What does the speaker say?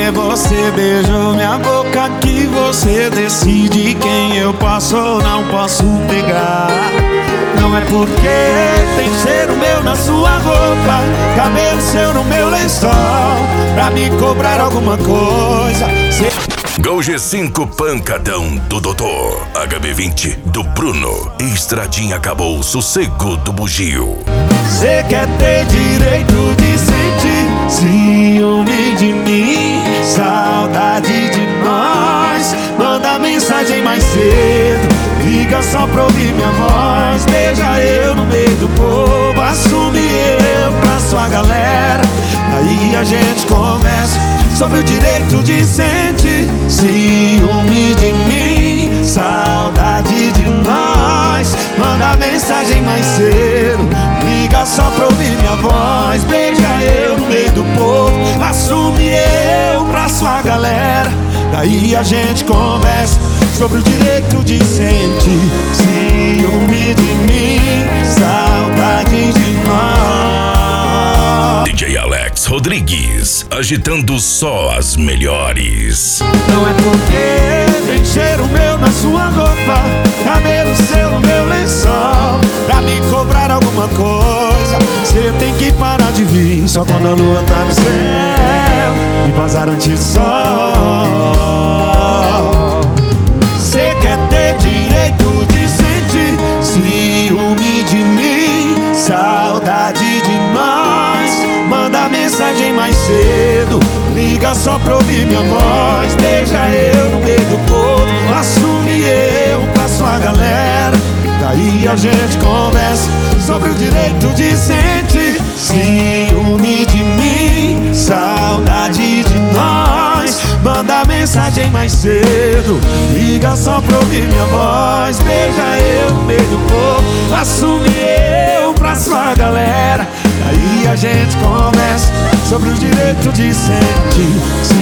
porque você beijou minha boca que você decide quem eu posso ou não posso pegar. Não é porque tem cheiro meu na sua roupa, cabelo seu no meu lençol, pra me cobrar alguma coisa. Gol G5 pancadão do Doutor, HB20 do Bruno, Estradinha acabou, sossego do bugio. Cê quer ter direito de sentir ciúme de mim, saudade de nós. Manda mensagem mais cedo, liga só pra ouvir minha voz. Beija eu no meio do povo, assume eu pra sua galera. Aí a gente conversa sobre o direito de sentir ciúme de mim, saudade de nós. Manda mensagem mais cedo, liga só pra ouvir minha voz. Beija eu no meio do povo, assume eu pra sua galera. Daí a gente conversa sobre o direito de sentir ciúme de mim, saudade de nós. DJ Alex Rodrigues, agitando só as melhores. Não é porque tem cheiro meu na sua roupa, cabelo seu no meu lençol, pra me cobrar alguma coisa. Cê tem que parar de vir só quando a lua tá no céu e vazar antes do sol. Cê quer ter direito de sentir ciúme de mim, saudade de nós. Manda mensagem mais cedo, liga só pra ouvir minha voz. Beija eu no meio do povo, assume eu pra sua galera. Daí a gente conversa sobre o direito de sentir ciúme de mim, saudade de nós. Manda mensagem mais cedo, liga só pra ouvir minha voz. Beija eu no meio do povo, assume eu pra sua galera. Aí a gente conversa sobre o direito de sentir